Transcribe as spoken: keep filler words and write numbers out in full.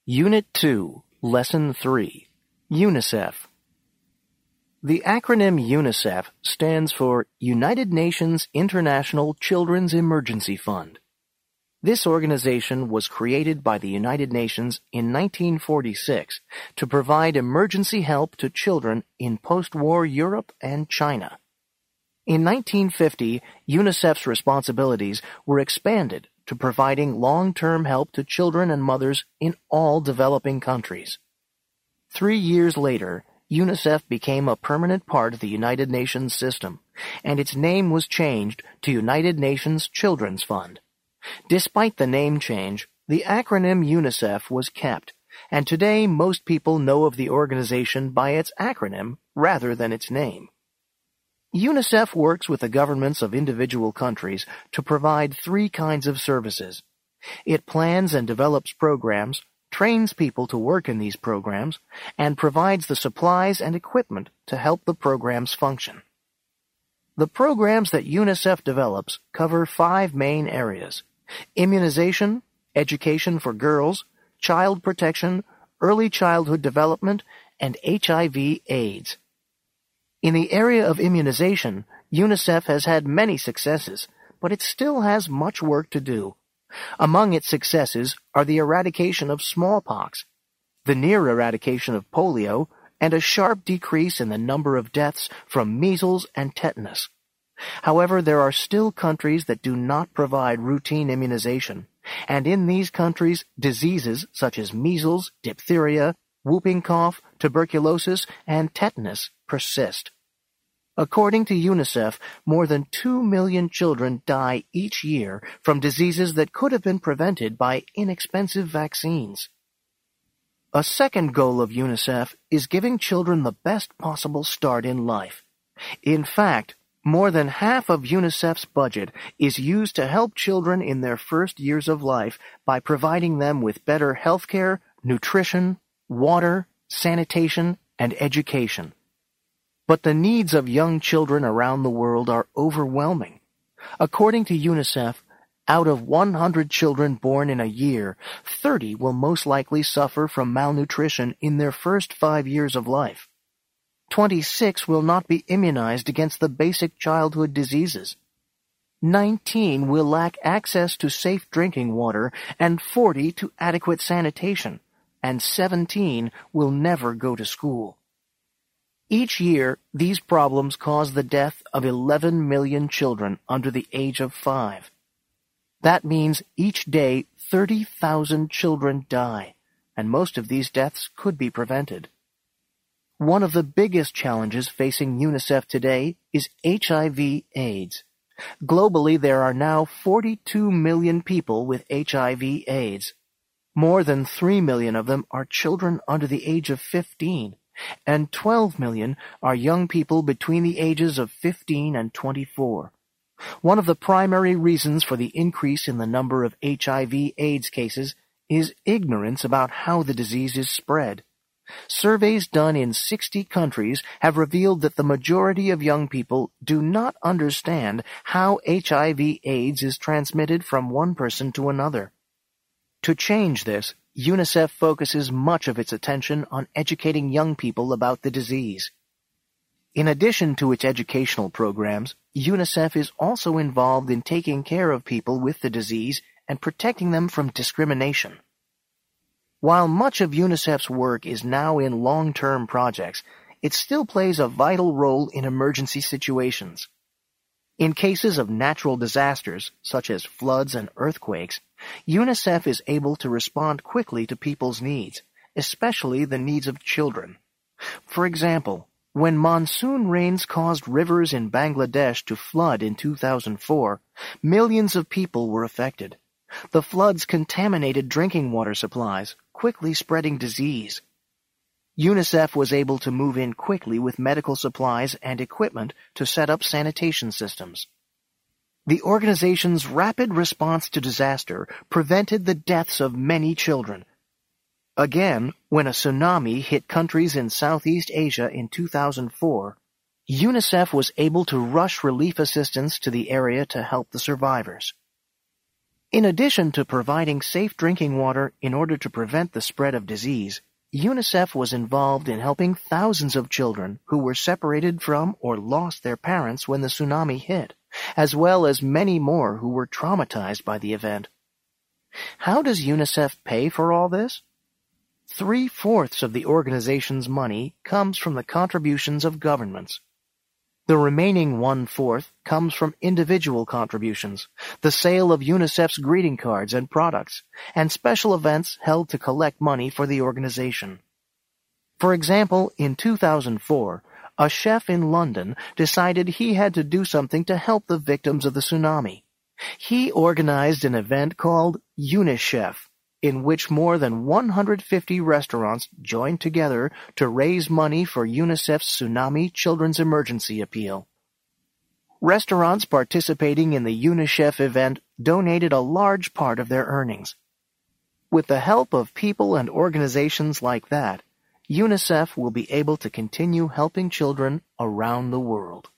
Unit two, Lesson three, UNICEF. The acronym UNICEF stands for United Nations International Children's Emergency Fund. This organization was created by the United Nations in nineteen forty-six to provide emergency help to children in post-war Europe and China. In nineteen fifty, UNICEF's responsibilities were expanded to providing long-term help to children and mothers in all developing countries. Three years later, UNICEF became a permanent part of the United Nations system, and its name was changed to United Nations Children's Fund. Despite the name change, the acronym UNICEF was kept, and today most people know of the organization by its acronym rather than its name. UNICEF works with the governments of individual countries to provide three kinds of services. It plans and develops programs, trains people to work in these programs, and provides the supplies and equipment to help the programs function. The programs that UNICEF develops cover five main areas: immunization, education for girls, child protection, early childhood development, and H I V AIDS. In the area of immunization, UNICEF has had many successes, but it still has much work to do. Among its successes are the eradication of smallpox, the near eradication of polio, and a sharp decrease in the number of deaths from measles and tetanus. However, there are still countries that do not provide routine immunization, and in these countries, diseases such as measles, diphtheria, whooping cough, tuberculosis, and tetanus persist. According to UNICEF, more than two million children die each year from diseases that could have been prevented by inexpensive vaccines. A second goal of UNICEF is giving children the best possible start in life. In fact, more than half of UNICEF's budget is used to help children in their first years of life by providing them with better health care, nutrition, water, sanitation, and education. But the needs of young children around the world are overwhelming. According to UNICEF, out of one hundred children born in a year, thirty will most likely suffer from malnutrition in their first five years of life. twenty-six will not be immunized against the basic childhood diseases. nineteen will lack access to safe drinking water, and forty to adequate sanitation, and seventeen will never go to school. Each year, these problems cause the death of eleven million children under the age of five. That means each day thirty thousand children die, and most of these deaths could be prevented. One of the biggest challenges facing UNICEF today is H I V AIDS. Globally, there are now forty-two million people with H I V AIDS. More than three million of them are children under the age of fifteen. And twelve million are young people between the ages of fifteen and twenty-four. One of the primary reasons for the increase in the number of H I V AIDS cases is ignorance about how the disease is spread. Surveys done in sixty countries have revealed that the majority of young people do not understand how H I V AIDS is transmitted from one person to another. To change this, UNICEF focuses much of its attention on educating young people about the disease. In addition to its educational programs, UNICEF is also involved in taking care of people with the disease and protecting them from discrimination. While much of UNICEF's work is now in long-term projects, it still plays a vital role in emergency situations. In cases of natural disasters, such as floods and earthquakes, UNICEF is able to respond quickly to people's needs, especially the needs of children. For example, when monsoon rains caused rivers in Bangladesh to flood in two thousand four, millions of people were affected. The floods contaminated drinking water supplies, quickly spreading disease. UNICEF was able to move in quickly with medical supplies and equipment to set up sanitation systems. The organization's rapid response to disaster prevented the deaths of many children. Again, when a tsunami hit countries in Southeast Asia in two thousand four, UNICEF was able to rush relief assistance to the area to help the survivors. In addition to providing safe drinking water in order to prevent the spread of disease, UNICEF was involved in helping thousands of children who were separated from or lost their parents when the tsunami hit, as well as many more who were traumatized by the event. How does UNICEF pay for all this? Three-fourths of the organization's money comes from the contributions of governments. The remaining one-fourth comes from individual contributions, the sale of UNICEF's greeting cards and products, and special events held to collect money for the organization. For example, in two thousand four, a chef in London decided he had to do something to help the victims of the tsunami. He organized an event called UniChef, in which more than one hundred fifty restaurants joined together to raise money for UNICEF's Tsunami Children's Emergency Appeal. Restaurants participating in the UniChef event donated a large part of their earnings. With the help of people and organizations like that, UNICEF will be able to continue helping children around the world.